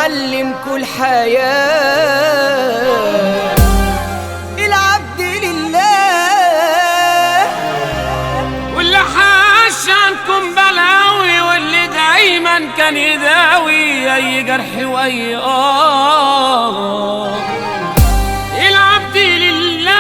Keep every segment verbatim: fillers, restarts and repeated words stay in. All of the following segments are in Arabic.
علمكوا الحياة. العبد لله واللي حاش عنكم بلاوي، واللي دايما كان يداوي اي جرح واي اه. العبد لله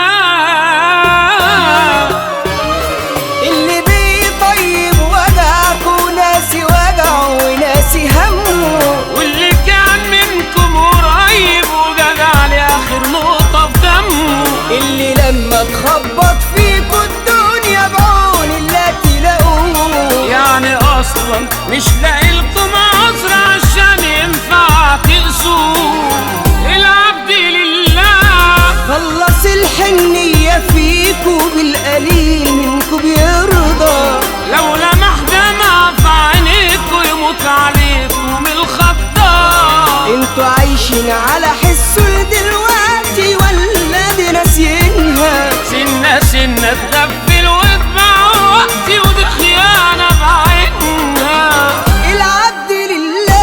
اللي بيطيب وجعكوا ناسي وجعه وناسي همه، واللي كان منكم قريب وجدع لاخر نقطة في دمه، اللي لما تخبط فيكوا الدنيا بعون الله تلاقوه. يعني اصلا مش لاقيلكم عذر عشان ينفع تقسوه. العبد لله خلص الحنية فيكوا بالقليل منكوا بيرضى، لو لمح دمع في عينيكوا يموت عليكم الخطا. انتوا عايشين على حسه دلوقتي ولا دي ناسيينها؟ سنة سنة تغفل وتبع وقتي ودي خيانة بعينها. العبد لله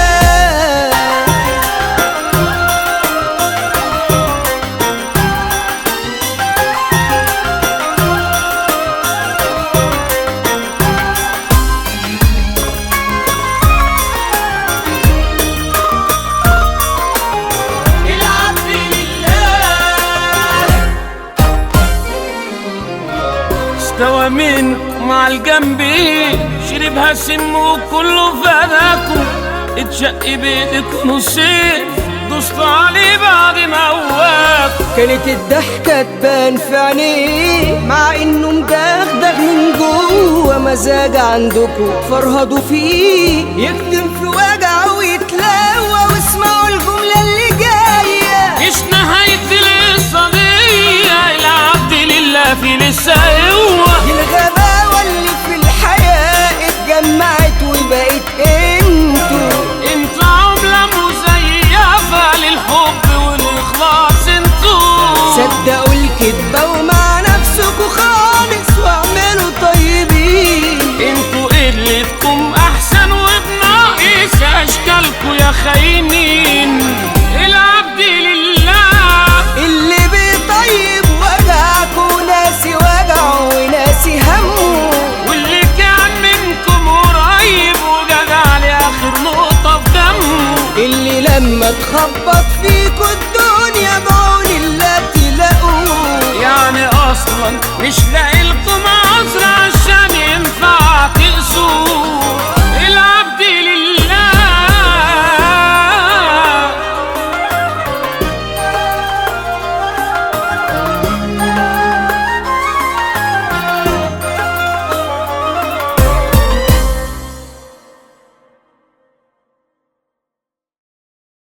استوى منكم مع الجنبي شربها سم وكله فداكم، اتشق بايدك نصين دوستوا عليه بعد ما قواكم. كانت الضحكة تبان في عينيه مع انه مدغدغ من جوه، مزاج عندكوا فرهدوا فيه يكتم في وجعه ويتلوى. واسمعوا الجملة اللي جاية مش نهاية القصة دي، العبد لله في لسه قوة. الغباوة اللي في الحياة اتجمعت وبقت انتوا. انتوا عملة مزيفة للحب والإخلاص انتوا. صدقوا الكدبة ومع نفسكوا خالص واعملوا طيبين. انتوا قلتكم أحسن وبناقص أشكالكوا يا خاينين. العبد لله اللي بيطيب وجعكوا ناسي وجعه وناسي همه، واللي كان منكم قريب وجدع لآخر نقطة في دمه، اللي لما تخبط فيكوا الدنيا بعون الله تلاقوه. يعني أصلا مش لاقي